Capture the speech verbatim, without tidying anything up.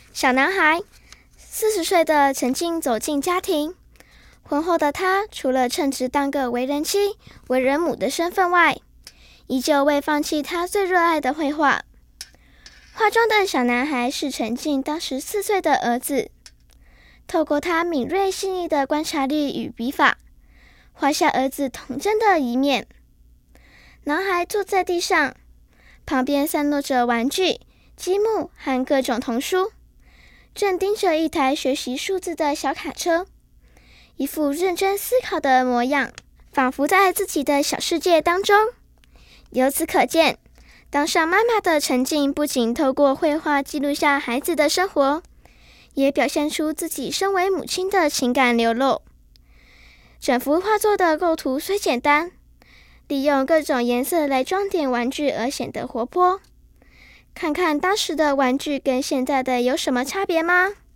小男孩四十岁的陈静走进家庭，婚后的他除了称职当个为人妻、为人母的身份外，依旧未放弃他最热爱的绘画。画中的小男孩是陈静当时四岁的儿子，透过他敏锐细腻的观察力与笔法，画下儿子童真的一面。男孩坐在地上，旁边散落着玩具、积木和各种童书，正盯着一台学习数字的小卡车，一副认真思考的模样，仿佛在自己的小世界当中。由此可见，当上妈妈的陈静不仅透过绘画记录下孩子的生活，也表现出自己身为母亲的情感流露。整幅画作的构图虽简单，利用各种颜色来装点玩具而显得活泼。看看当时的玩具跟现在的有什么差别吗？